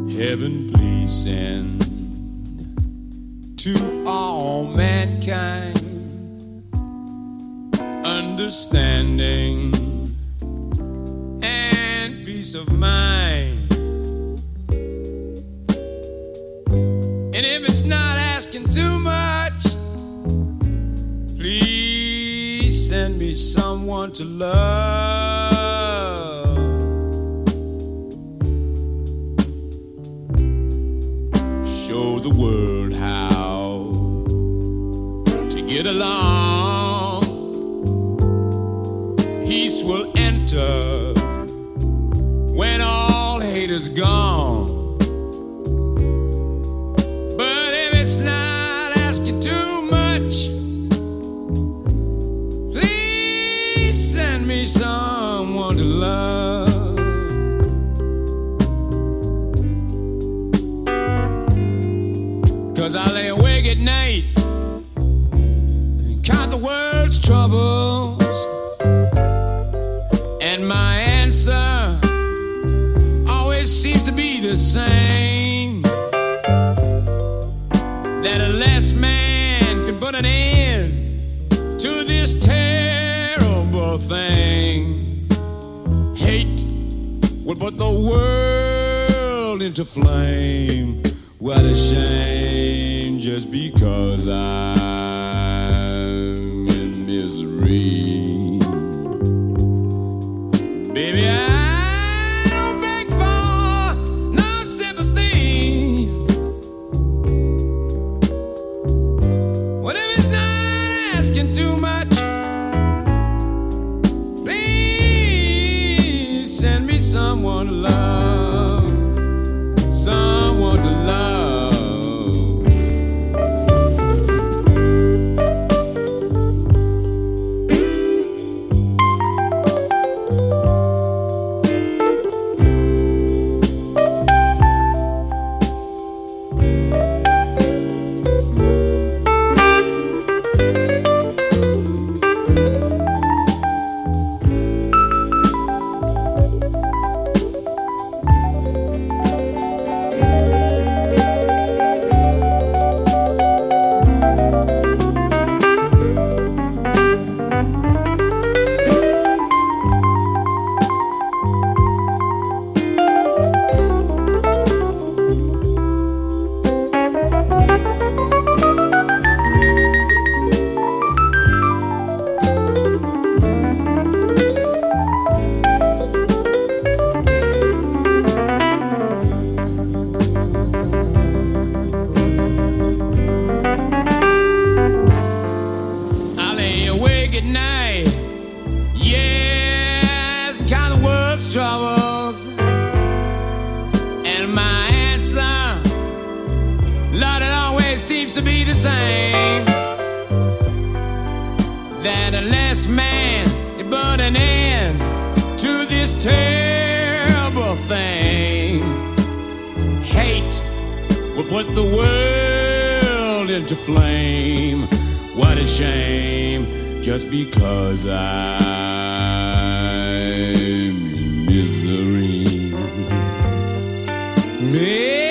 Heaven, please send to all mankind understanding and peace of mind. And if it's not asking too much, please send me someone to love. Show the world how to get along. Peace will enter when all hate is gone. But if it's not asking too much, please send me someone to love. 'Cause I lay awake at night and count the world's troubles, and my answer always seems to be the same, that unless man can put an end to this terrible thing, hate will put the world into flame. What a shame, just because I'm in misery. Baby, I don't beg for no sympathy. What if it's not asking too much? Please send me someone to love. Someone to love. At night, yes, count the world's troubles, and my answer, Lord, it always seems to be the same, that unless man can put an end to this terrible thing, hate will put the world into flame. What a shame, just because I'm in misery.